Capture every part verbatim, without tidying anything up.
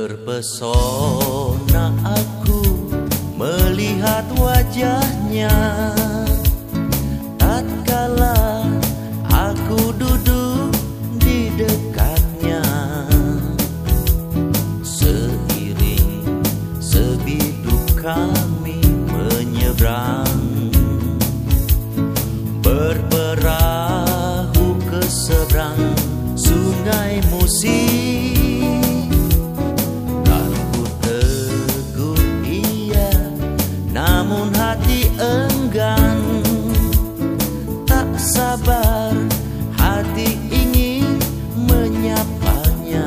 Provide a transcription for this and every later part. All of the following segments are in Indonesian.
Terpesona aku melihat wajahnya tatkala aku duduk di dekatnya. Seiring sebiduk kami menyeberang, berperahu ke seberang sungai Musi. Namun hati enggan, tak sabar hati ingin menyapanya.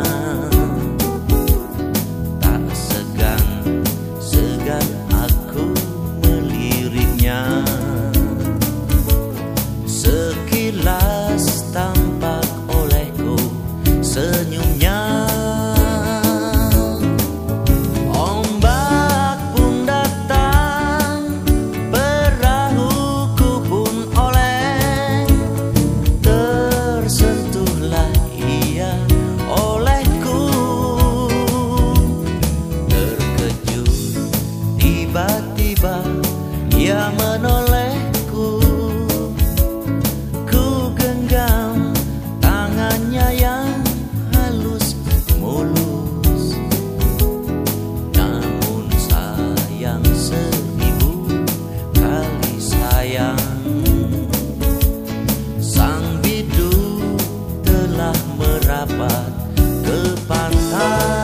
Tak segan-segan aku meliriknya. Sekilas tampak olehku senyumnya. Tiba-tiba ia menolehku, ku genggam tangannya yang halus mulus. Namun sayang seribu kali sayang, sang bidu telah merapat ke pantai.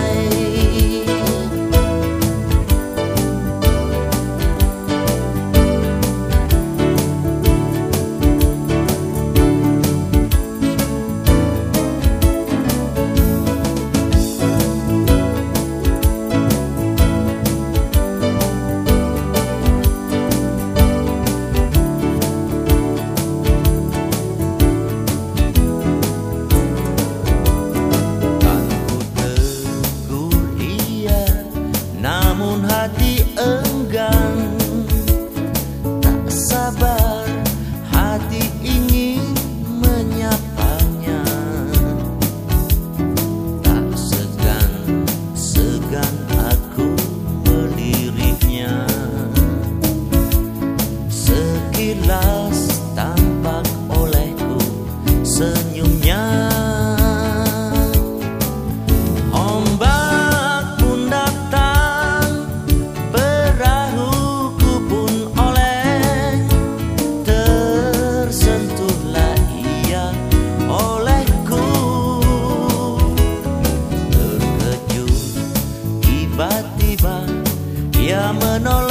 Namun hati enggan, tak sabar hati ingin menyapanya. Tak segan-segan aku meliriknya. Sekilas tampak olehku senyumnya. Tiba-tiba ia menolak.